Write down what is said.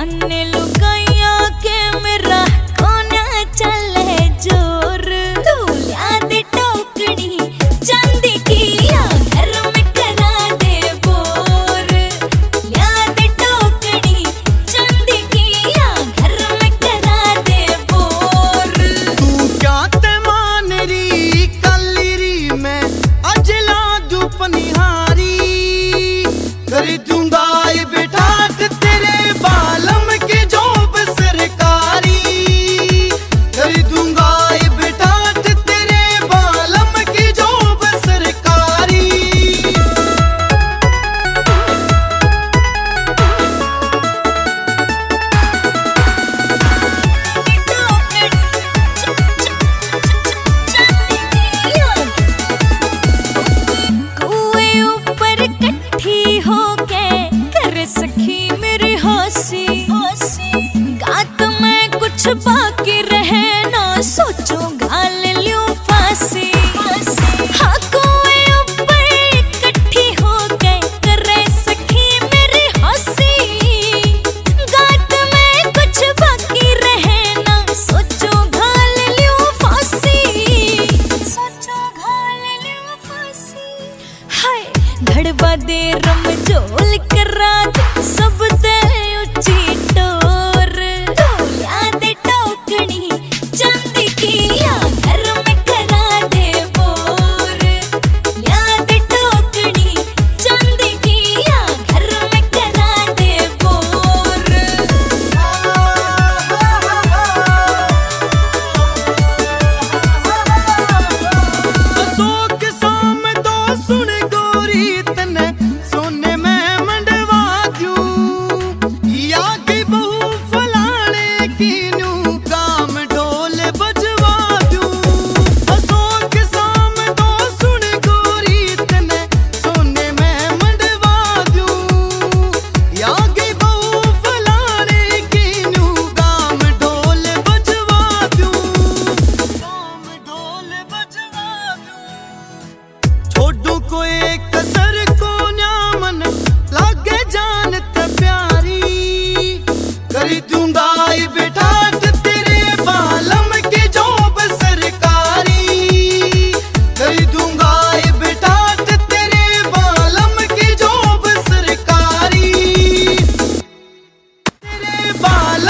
कन्ने लुगाइया के मेरा कोना चले जोर। तू लिया दे टोकरी चांदी की या घर में करा दे बोर। लिया दे टोकरी चांदी की या घर में करा दे बोर। तू क्या ते मान री काली री मैं अजला दू पनिहारी कर दूंगा ये बिठाट तेरे बालम के जॉब सरकारी। कर दूंगा ये बिठाट तेरे बालम की जॉब सरकारी। कुएं ऊपर कट्ठी होके कर सखी मेरी हंसी। गात में कुछ बाकी रहे ना सोचो घाल ल्यूं फांसी। हाँ कुएं ऊपर कट्ठी होके कर सखी मेरी हंसी। गात में कुछ बाकी रहे ना सोचो घाल ल्यूं फांसी। सोचो घाल ल्यूं फांसी। हाय घड़वा दे रमजोल करा दे सब ते ऊंची टोर। तू लिया दे टोकरी चांदी की या घर में करा दे बोर। लिया दे टोकरी चांदी की या घर में करा दे बोर। अशोक शाम तो सुन गोरी तने सोने में मंडवा दूं। या की बहू फलाने की नू काम ढोल बजवा दूं। अशोक शाम तो सुन गोरी तने सोने में मंडवा दूं। या की बहू फलाने की नू काम ढोल बजवा दूं। काम ढोल बजवा दूं। छोड़ू कोई कसर को न्यामन लागे जान ते प्यारी। कर दूंगा ये बिठाट तेरे बालम की जॉब सरकारी। कर दूंगा ये बिठाट तेरे बालम की जॉब सरकारी। तेरे बालम